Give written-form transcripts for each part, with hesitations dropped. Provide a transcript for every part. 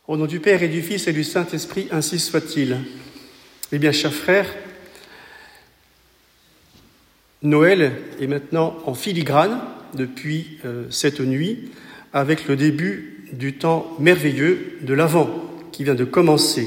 Au nom du Père et du Fils et du Saint-Esprit, ainsi soit-il. Eh bien, chers frères, Noël est maintenant en filigrane depuis cette nuit, avec le début du temps merveilleux de l'Avent qui vient de commencer.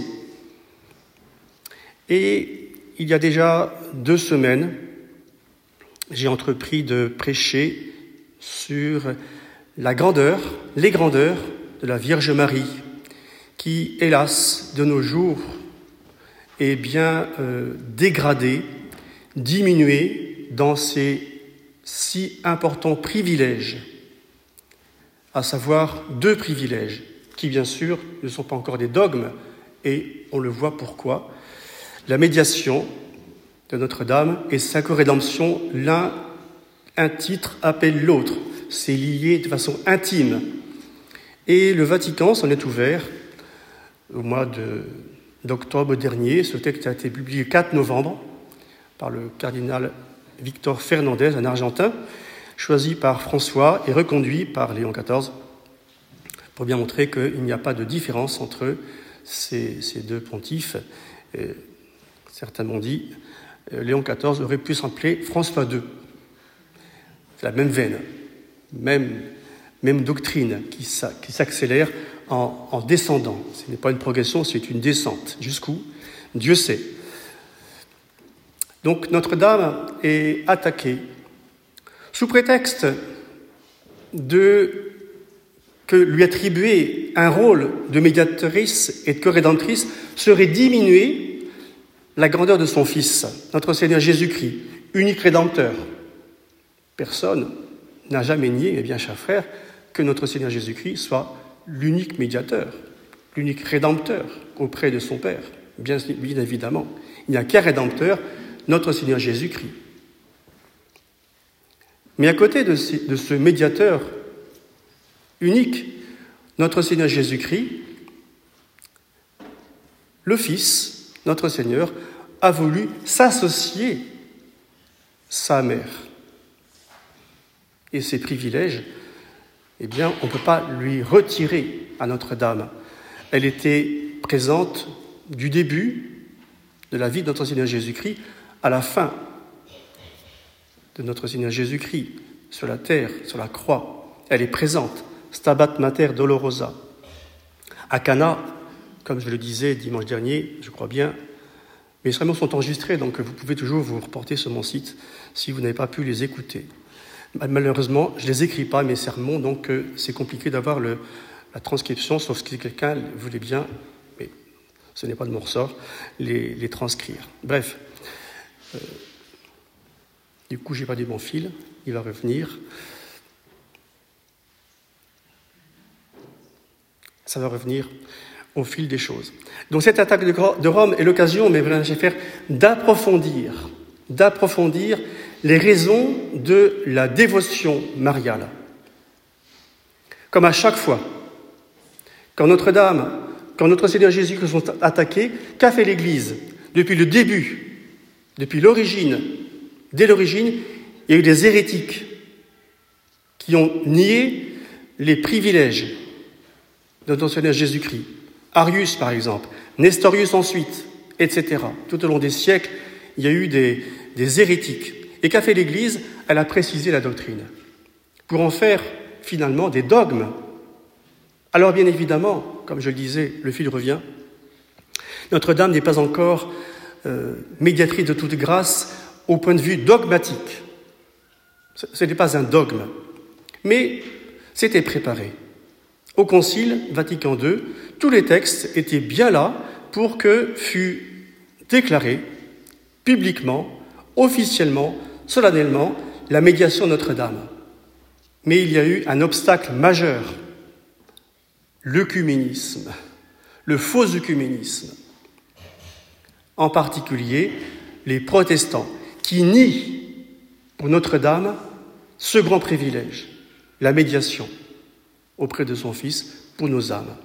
Et il y a déjà 2 semaines, j'ai entrepris de prêcher sur les grandeurs de la Vierge Marie, qui, hélas, de nos jours, est bien dégradée, diminuée dans ses si importants privilèges, à savoir 2 privilèges, qui bien sûr ne sont pas encore des dogmes, et on le voit pourquoi. La médiation de Notre-Dame et sa co-rédemption, un titre appelle l'autre, c'est lié de façon intime. Et le Vatican s'en est ouvert au mois d'octobre dernier. Ce texte a été publié le 4 novembre par le cardinal Victor Fernandez, un Argentin, choisi par François et reconduit par Léon XIV, pour bien montrer qu'il n'y a pas de différence entre ces 2 pontifes. Et certains m'ont dit Léon XIV aurait pu s'appeler François II. C'est la même veine, même doctrine qui s'accélère en descendant. Ce n'est pas une progression, c'est une descente. Jusqu'où? Dieu sait. Donc Notre-Dame est attaquée sous prétexte que lui attribuer un rôle de médiatrice et de co-rédemptrice serait diminuer la grandeur de son Fils, notre Seigneur Jésus-Christ, unique Rédempteur. Personne n'a jamais nié, mes bien chers frères, que notre Seigneur Jésus-Christ soit l'unique médiateur, l'unique Rédempteur auprès de son Père. Bien évidemment, il n'y a qu'un Rédempteur, notre Seigneur Jésus-Christ. Mais à côté de ce médiateur unique, notre Seigneur Jésus-Christ, le Fils, notre Seigneur, a voulu s'associer sa mère. Et ces privilèges, eh bien, on ne peut pas lui retirer à Notre-Dame. Elle était présente du début de la vie de notre Seigneur Jésus-Christ à la fin de notre Seigneur Jésus-Christ sur la terre, sur la croix. Elle est présente. Stabat Mater Dolorosa. À Cana, comme je le disais dimanche dernier, je crois bien, mes sermons sont enregistrés, donc vous pouvez toujours vous reporter sur mon site si vous n'avez pas pu les écouter. Malheureusement, je ne les écris pas, mes sermons, donc c'est compliqué d'avoir la transcription, sauf si quelqu'un voulait bien, mais ce n'est pas de mon ressort, les transcrire. Bref, du coup, j'ai perdu mon fil, il va revenir. Ça va revenir au fil des choses. Donc cette attaque de Rome est l'occasion, mes frères et sœurs, d'approfondir les raisons de la dévotion mariale. Comme à chaque fois, quand Notre-Dame, quand notre Seigneur Jésus sont attaqués, qu'a fait l'Église? Depuis le début, depuis l'origine, dès l'origine, il y a eu des hérétiques qui ont nié les privilèges de notre Seigneur Jésus-Christ. Arius, par exemple, Nestorius ensuite, etc. Tout au long des siècles, il y a eu des hérétiques. Et qu'a fait l'Église? Elle a précisé la doctrine pour en faire finalement des dogmes. Alors bien évidemment, comme je le disais, le fil revient, Notre-Dame n'est pas encore médiatrice de toute grâce au point de vue dogmatique. Ce n'est pas un dogme, mais c'était préparé. Au Concile Vatican II, tous les textes étaient bien là pour que fût déclarée publiquement, officiellement, solennellement, la médiation de Notre-Dame. Mais il y a eu un obstacle majeur, l'œcuménisme, le faux œcuménisme. En particulier, les protestants qui nient pour Notre-Dame ce grand privilège, la médiation auprès de son Fils pour nos âmes.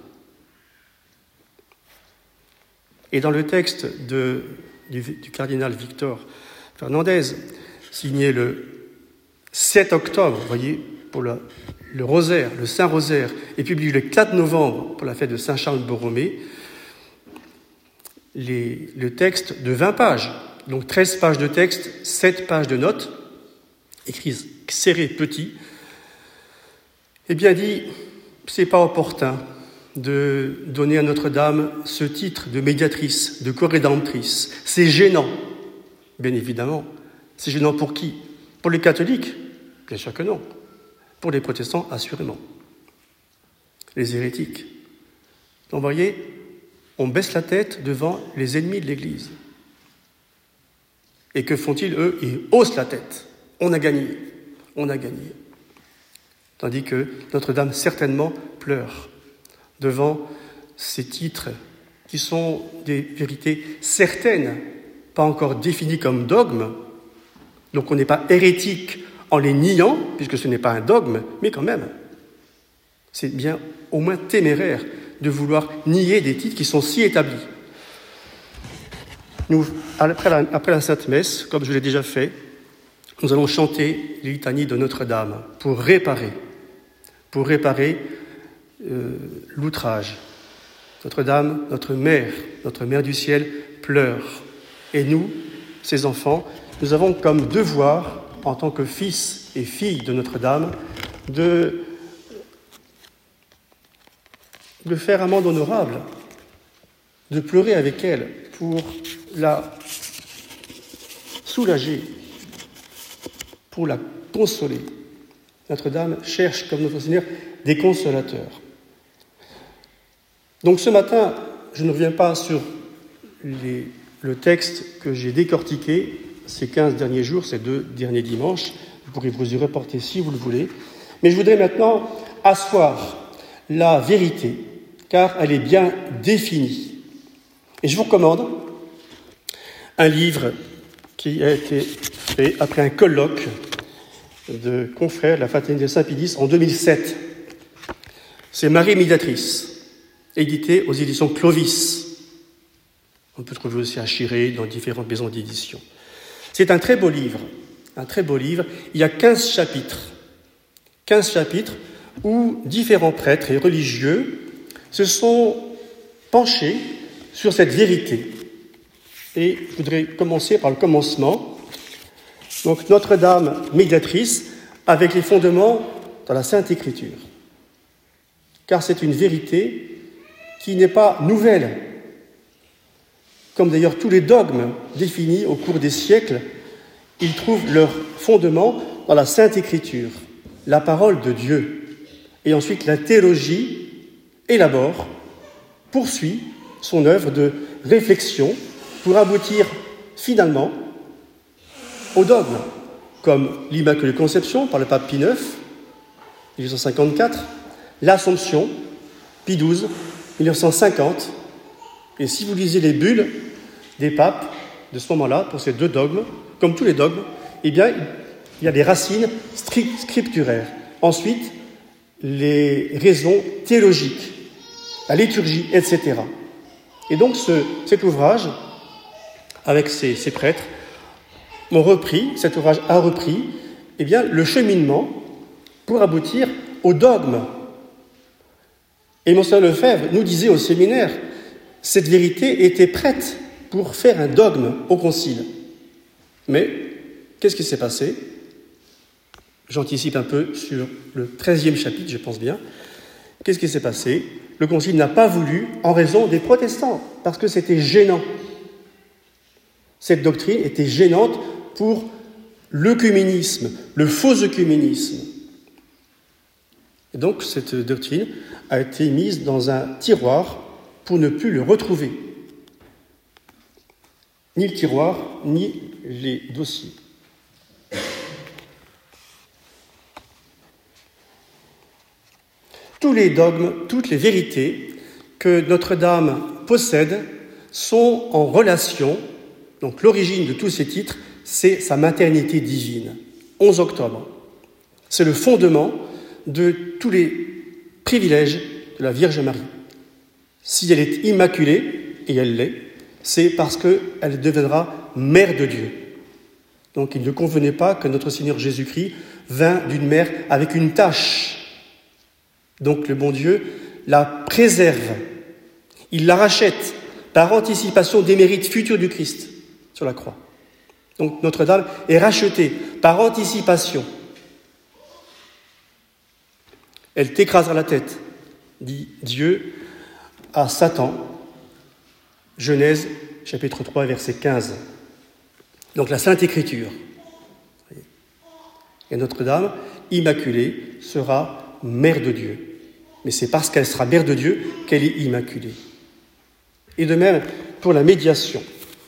Et dans le texte du cardinal Victor Fernandez, signé le 7 octobre, vous voyez, pour le rosaire, le Saint-Rosaire, est publié le 4 novembre pour la fête de Saint-Charles-Borromée, le texte de 20 pages, donc 13 pages de texte, 7 pages de notes, écrites serrées, petit, eh bien dit, c'est pas opportun de donner à Notre-Dame ce titre de médiatrice, de corédemptrice. C'est gênant, bien évidemment. C'est gênant pour qui? Pour les catholiques? Bien sûr que non. Pour les protestants, assurément. Les hérétiques. Donc, vous voyez, on baisse la tête devant les ennemis de l'Église. Et que font-ils, eux? Ils haussent la tête. On a gagné. On a gagné. Tandis que Notre-Dame, certainement, pleure devant ces titres qui sont des vérités certaines, pas encore définies comme dogmes. Donc on n'est pas hérétique en les niant, puisque ce n'est pas un dogme, mais quand même, c'est bien au moins téméraire de vouloir nier des titres qui sont si établis. Nous, après la Sainte Messe, comme je l'ai déjà fait, nous allons chanter les litanies de Notre-Dame pour réparer l'outrage. Notre-Dame, notre mère du ciel, pleure. Et nous, ses enfants, nous avons comme devoir, en tant que fils et filles de Notre-Dame, de faire amende honorable, de pleurer avec elle pour la soulager, pour la consoler. Notre-Dame cherche, comme notre Seigneur, des consolateurs. Donc ce matin, je ne reviens pas sur le texte que j'ai décortiqué ces 15 derniers jours, ces 2 derniers dimanches. Vous pourrez vous y reporter si vous le voulez. Mais je voudrais maintenant asseoir la vérité, car elle est bien définie. Et je vous recommande un livre qui a été fait après un colloque de confrères de la Fraternité Saint-Pédis en 2007. C'est Marie Médiatrice, édité aux éditions Clovis. On peut trouver aussi à Chiré dans différentes maisons d'édition. C'est un très beau livre, Il y a 15 chapitres où différents prêtres et religieux se sont penchés sur cette vérité. Et je voudrais commencer par le commencement. Donc Notre-Dame médiatrice avec les fondements dans la Sainte Écriture. Car c'est une vérité qui n'est pas nouvelle. Comme d'ailleurs tous les dogmes définis au cours des siècles, ils trouvent leur fondement dans la Sainte Écriture, la parole de Dieu. Et ensuite la théologie poursuit son œuvre de réflexion pour aboutir finalement aux dogmes, comme l'Immaculée Conception par le pape Pie IX, 1854, l'Assomption, Pie XII, 1950. Et si vous lisez les bulles des papes de ce moment-là, pour ces 2 dogmes, comme tous les dogmes, eh bien, il y a des racines scripturaires. Ensuite, les raisons théologiques, la liturgie, etc. Et donc, cet ouvrage, avec ces prêtres, cet ouvrage a repris eh bien, le cheminement pour aboutir au dogme. Et Monseigneur Lefebvre nous disait au séminaire, cette vérité était prête pour faire un dogme au concile. Mais qu'est-ce qui s'est passé? J'anticipe un peu sur le 13e chapitre, je pense bien. Qu'est-ce qui s'est passé? Le concile n'a pas voulu en raison des protestants, parce que c'était gênant. Cette doctrine était gênante pour l'œcuménisme, le faux œcuménisme. Et donc cette doctrine a été mise dans un tiroir pour ne plus le retrouver. Ni le tiroir, ni les dossiers. Tous les dogmes, toutes les vérités que Notre-Dame possède sont en relation. Donc l'origine de tous ces titres, c'est sa maternité divine. 11 octobre. C'est le fondement de tous les privilèges de la Vierge Marie. Si elle est immaculée, et elle l'est, c'est parce qu'elle deviendra mère de Dieu. Donc il ne convenait pas que notre Seigneur Jésus-Christ vînt d'une mère avec une tache, Donc le bon Dieu la préserve, il la rachète par anticipation des mérites futurs du Christ sur la croix. Donc Notre-Dame est rachetée par anticipation. Elle t'écrasera la tête, dit Dieu à Satan. Genèse chapitre 3, verset 15. Donc la Sainte Écriture. Et Notre-Dame, immaculée, sera mère de Dieu. Mais c'est parce qu'elle sera mère de Dieu qu'elle est immaculée. Et de même pour la médiation.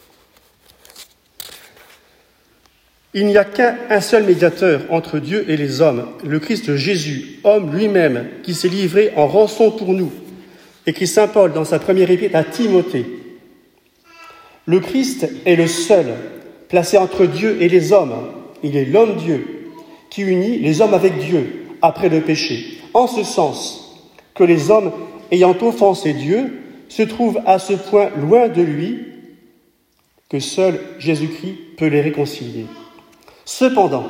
Il n'y a qu'un seul médiateur entre Dieu et les hommes, le Christ Jésus, homme lui-même, qui s'est livré en rançon pour nous, écrit saint Paul dans sa première épître à Timothée. Le Christ est le seul placé entre Dieu et les hommes. Il est l'homme-Dieu qui unit les hommes avec Dieu après le péché, en ce sens que les hommes ayant offensé Dieu se trouvent à ce point loin de lui que seul Jésus-Christ peut les réconcilier. Cependant,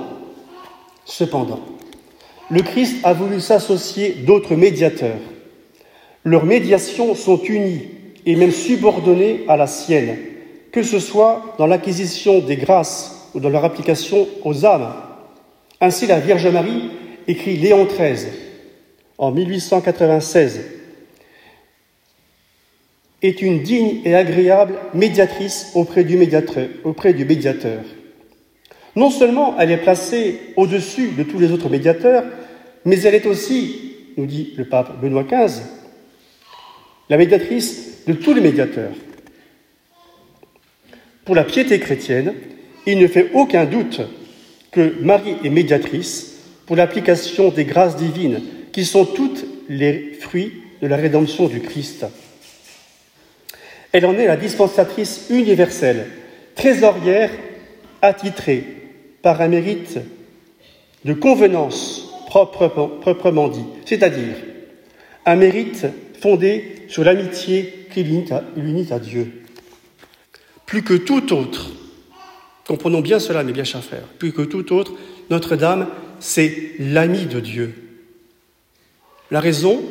le Christ a voulu s'associer d'autres médiateurs. Leurs médiations sont unies et même subordonnées à la sienne, que ce soit dans l'acquisition des grâces ou dans leur application aux âmes. Ainsi, la Vierge Marie, écrit Léon XIII en 1896, est une digne et agréable médiatrice auprès du médiateur. Non seulement elle est placée au-dessus de tous les autres médiateurs, mais elle est aussi, nous dit le pape Benoît XV, la médiatrice de tous les médiateurs. Pour la piété chrétienne, il ne fait aucun doute que Marie est médiatrice pour l'application des grâces divines, qui sont toutes les fruits de la rédemption du Christ. Elle en est la dispensatrice universelle, trésorière attitrée par un mérite de convenance proprement dit, c'est-à-dire un mérite fondé sur l'amitié qui l'unit à Dieu. Plus que tout autre, comprenons bien cela, mes bien chers frères, plus que tout autre, Notre-Dame, c'est l'amie de Dieu. La raison,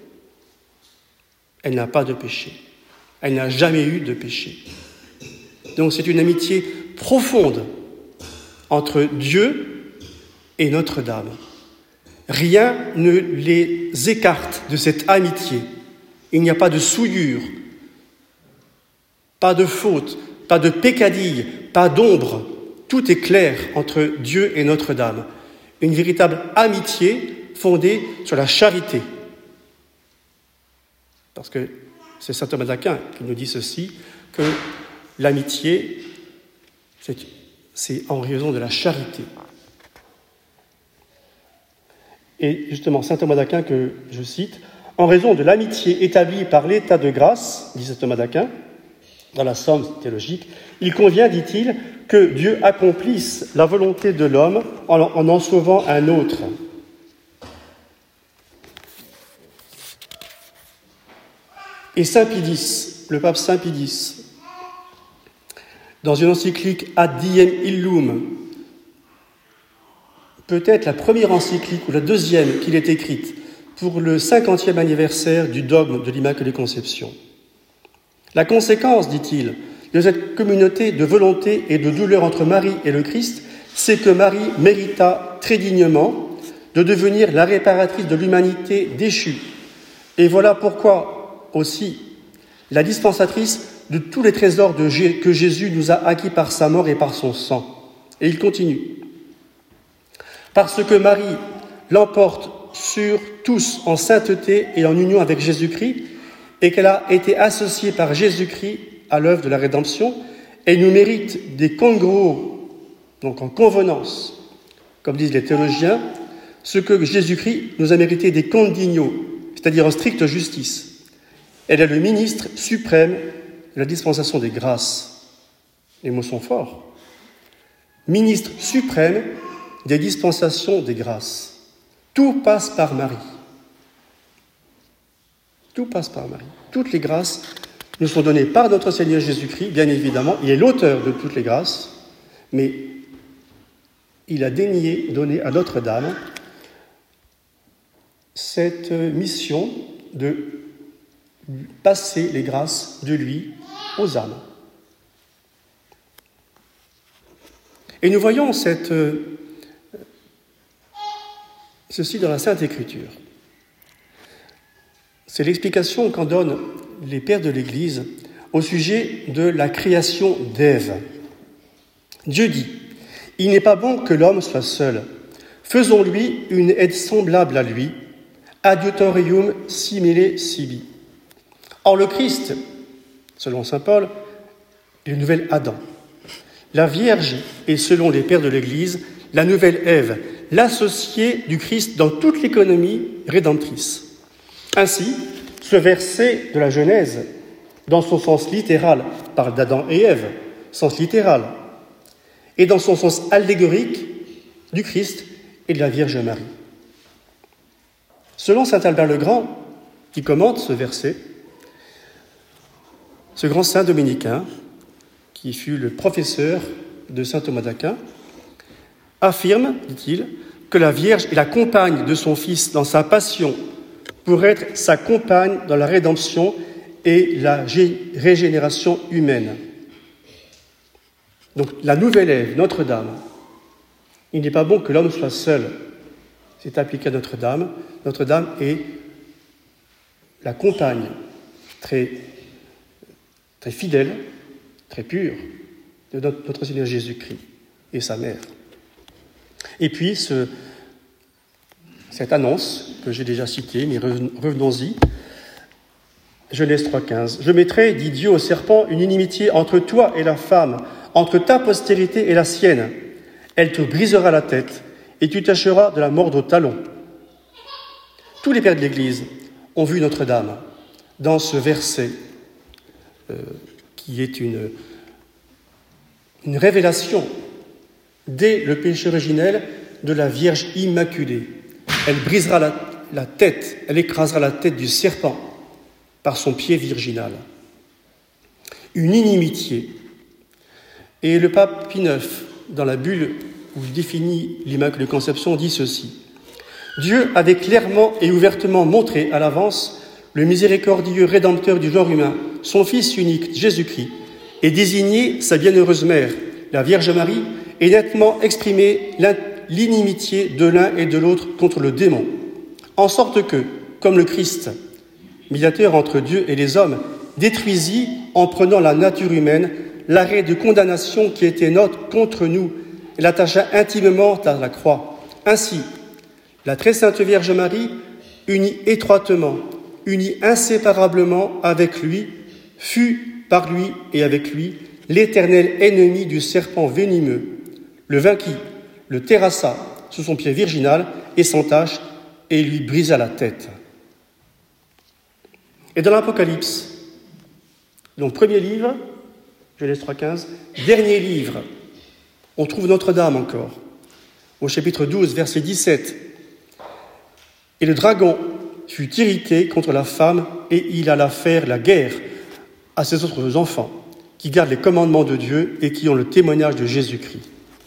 elle n'a pas de péché. Elle n'a jamais eu de péché. Donc c'est une amitié profonde entre Dieu et Notre-Dame. Rien ne les écarte de cette amitié. Il n'y a pas de souillure, pas de faute, pas de peccadille, pas d'ombre. Tout est clair entre Dieu et Notre-Dame. Une véritable amitié fondée sur la charité. Parce que c'est saint Thomas d'Aquin qui nous dit ceci, que l'amitié, c'est en raison de la charité. Et justement, saint Thomas d'Aquin, que je cite, « En raison de l'amitié établie par l'état de grâce, dit saint Thomas d'Aquin, dans la Somme théologique, il convient, dit-il, que Dieu accomplisse la volonté de l'homme en sauvant un autre. » Et saint Pie X, le pape saint Pie X, dans une encyclique Ad Diem Illum, peut-être la première encyclique ou la deuxième qu'il ait écrite pour le 50e anniversaire du dogme de l'Immaculée Conception. La conséquence, dit-il, de cette communauté de volonté et de douleur entre Marie et le Christ, c'est que Marie mérita très dignement de devenir la réparatrice de l'humanité déchue. Et voilà pourquoi aussi la dispensatrice de tous les trésors que Jésus nous a acquis par sa mort et par son sang. Et il continue. Parce que Marie l'emporte sur tous en sainteté et en union avec Jésus-Christ, et qu'elle a été associée par Jésus-Christ à l'œuvre de la rédemption, elle nous mérite des congruos, donc en convenance, comme disent les théologiens, ce que Jésus-Christ nous a mérité des condignos, c'est-à-dire en stricte justice. Elle est le ministre suprême de la dispensation des grâces. Les mots sont forts. Ministre suprême des dispensations des grâces. Tout passe par Marie. Tout passe par Marie. Toutes les grâces nous sont données par notre Seigneur Jésus-Christ, bien évidemment. Il est l'auteur de toutes les grâces, mais il a daigné donner à Notre-Dame cette mission de passer les grâces de lui aux âmes. Et nous voyons ceci dans la Sainte Écriture. C'est l'explication qu'en donnent les pères de l'Église au sujet de la création d'Ève. Dieu dit « Il n'est pas bon que l'homme soit seul. Faisons-lui une aide semblable à lui. Adiutorium simile sibi. » Or le Christ, selon saint Paul, est le nouvel Adam. La Vierge est, selon les pères de l'Église, la nouvelle Ève, l'associée du Christ dans toute l'économie rédemptrice. Ainsi, ce verset de la Genèse, dans son sens littéral, parle d'Adam et Ève, sens littéral, et dans son sens allégorique, du Christ et de la Vierge Marie. Selon saint Albert le Grand, qui commente ce verset, ce grand saint dominicain, qui fut le professeur de saint Thomas d'Aquin, affirme, dit-il, que la Vierge est la compagne de son Fils dans sa passion pour être sa compagne dans la rédemption et la régénération humaine. Donc la nouvelle Ève, Notre-Dame, il n'est pas bon que l'homme soit seul. C'est appliqué à Notre-Dame. Notre-Dame est la compagne très fidèle, très pure de notre Seigneur Jésus-Christ et sa mère. Et puis, cette annonce que j'ai déjà citée, mais revenons-y, Genèse 3,15. « Je mettrai, dit Dieu au serpent, une inimitié entre toi et la femme, entre ta postérité et la sienne. Elle te brisera la tête, et tu tâcheras de la mordre au talon. » Tous les pères de l'Église ont vu Notre-Dame dans ce verset qui est une révélation dès le péché originel de la Vierge Immaculée. Elle brisera la tête, elle écrasera la tête du serpent par son pied virginal. Une inimitié. Et le pape Pie IX, dans la bulle où il définit l'Immaculée Conception, dit ceci. Dieu avait clairement et ouvertement montré à l'avance le miséricordieux rédempteur du genre humain, son Fils unique, Jésus-Christ, et désigné sa bienheureuse mère, la Vierge Marie, et nettement exprimé l'inimitié de l'un et de l'autre contre le démon, en sorte que, comme le Christ, médiateur entre Dieu et les hommes, détruisit, en prenant la nature humaine, l'arrêt de condamnation qui était nôtre contre nous et l'attacha intimement à la croix. Ainsi, la très sainte Vierge Marie, unie étroitement, unie inséparablement avec lui, fut par lui et avec lui l'éternel ennemi du serpent venimeux, le vainquit, le terrassa sous son pied virginal et sans tache et lui brisa la tête. Et dans l'Apocalypse, donc premier livre, Genèse 3,15, dernier livre, on trouve Notre-Dame encore, au chapitre 12, verset 17. Et le dragon fut irrité contre la femme et il alla faire la guerre à ses autres enfants qui gardent les commandements de Dieu et qui ont le témoignage de Jésus-Christ.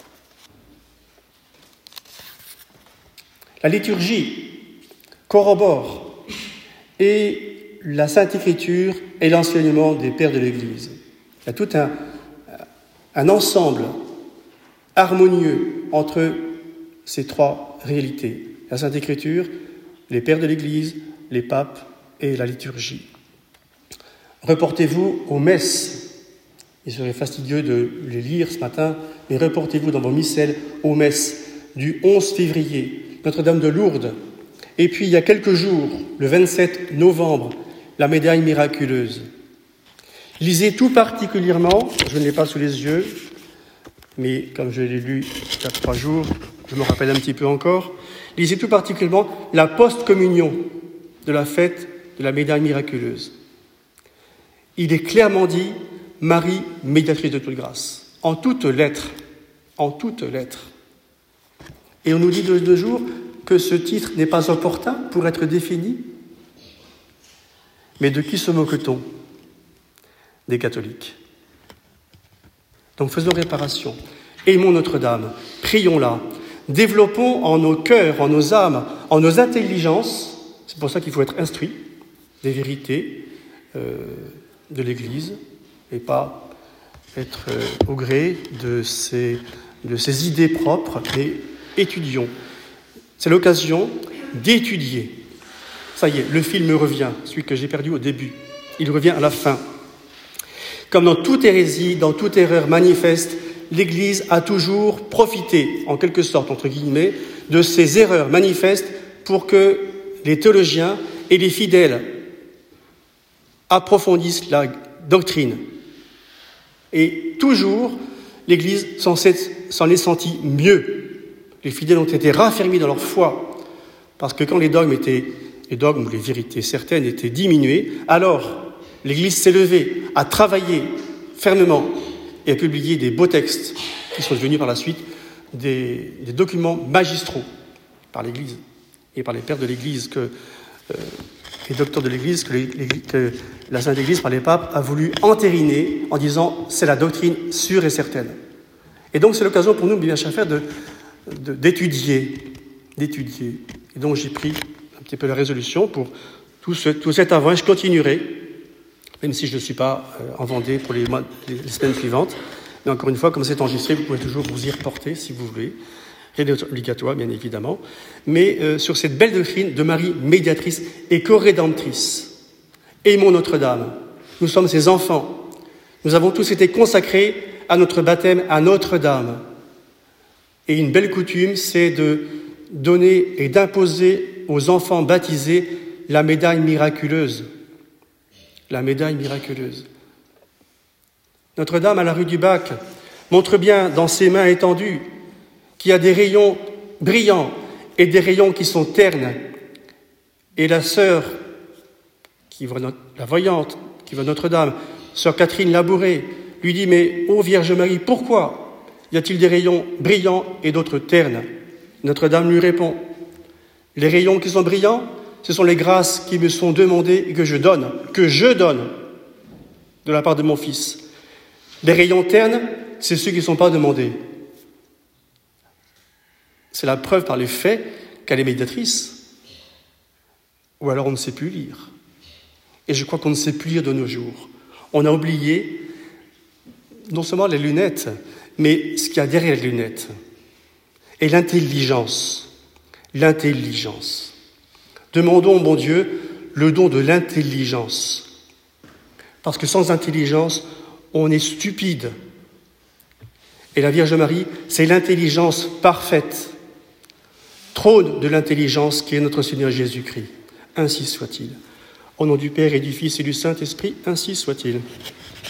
La liturgie corrobore et la Sainte Écriture et l'enseignement des pères de l'Église. Il y a tout un ensemble harmonieux entre ces trois réalités. La Sainte Écriture, les pères de l'Église, les papes et la liturgie. Reportez-vous aux messes. Il serait fastidieux de les lire ce matin, mais reportez-vous dans vos missels aux messes du 11 février, Notre-Dame de Lourdes. Et puis, il y a quelques jours, le 27 novembre, la médaille miraculeuse. Lisez tout particulièrement, je ne l'ai pas sous les yeux, mais comme je l'ai lu il y a 3 jours, je me rappelle un petit peu encore, lisez tout particulièrement la post-communion de la fête de la médaille miraculeuse. Il est clairement dit « Marie, médiatrice de toute grâce », en toutes lettres. Et on nous dit de 2 jours que ce titre n'est pas opportun pour être défini. Mais de qui se moque-t-on ? Des catholiques. Donc faisons réparation. Aimons Notre-Dame, prions-la, développons en nos cœurs, en nos âmes, en nos intelligences, C'est pour ça qu'il faut être instruit des vérités de l'Église et pas être au gré de ses idées propres, mais étudions. C'est l'occasion d'étudier. Ça y est, le fil me revient, celui que j'ai perdu au début. Il revient à la fin. Comme dans toute hérésie, dans toute erreur manifeste, l'Église a toujours profité, en quelque sorte, entre guillemets, de ces erreurs manifestes pour que les théologiens et les fidèles approfondissent la doctrine. Et toujours, l'Église s'en est sentie mieux. Les fidèles ont été raffermis dans leur foi, parce que quand les dogmes ou les vérités certaines étaient diminuées, alors l'Église s'est levée, a travaillé fermement et a publié des beaux textes qui sont devenus par la suite des documents magistraux par l'Église et par les pères de l'Église, les docteurs de l'Église, que la Sainte Église, par les papes, a voulu entériner en disant « c'est la doctrine sûre et certaine ». Et donc c'est l'occasion pour nous, bien chers frères, d'étudier. Et donc j'ai pris un petit peu la résolution pour tout cet avant, et je continuerai, même si je ne suis pas en Vendée pour les semaines suivantes. Mais encore une fois, comme c'est enregistré, vous pouvez toujours vous y reporter si vous voulez. Rien n'est obligatoire, bien évidemment. Mais sur cette belle doctrine de Marie médiatrice et co-rédemptrice. Aimons Notre-Dame. Nous sommes ses enfants. Nous avons tous été consacrés à notre baptême à Notre-Dame. Et une belle coutume, c'est de donner et d'imposer aux enfants baptisés la médaille miraculeuse. La médaille miraculeuse. Notre-Dame à la rue du Bac montre bien dans ses mains étendues qu'il y a des rayons brillants et des rayons qui sont ternes. Et la sœur, la voyante, qui voit Notre-Dame, sœur Catherine Labouré, lui dit « Mais, ô Vierge Marie, pourquoi y a-t-il des rayons brillants et d'autres ternes ?» Notre-Dame lui répond « Les rayons qui sont brillants, ce sont les grâces qui me sont demandées et que je donne de la part de mon Fils. Les rayons ternes, c'est ceux qui ne sont pas demandés. » C'est la preuve par les faits qu'elle est médiatrice. Ou alors on ne sait plus lire. Et je crois qu'on ne sait plus lire de nos jours. On a oublié non seulement les lunettes, mais ce qu'il y a derrière les lunettes. Et l'intelligence. L'intelligence. Demandons, bon Dieu, le don de l'intelligence. Parce que sans intelligence, on est stupide. Et la Vierge Marie, c'est l'intelligence parfaite. Trône de l'intelligence qui est notre Seigneur Jésus-Christ. Ainsi soit-il. Au nom du Père et du Fils et du Saint-Esprit, ainsi soit-il.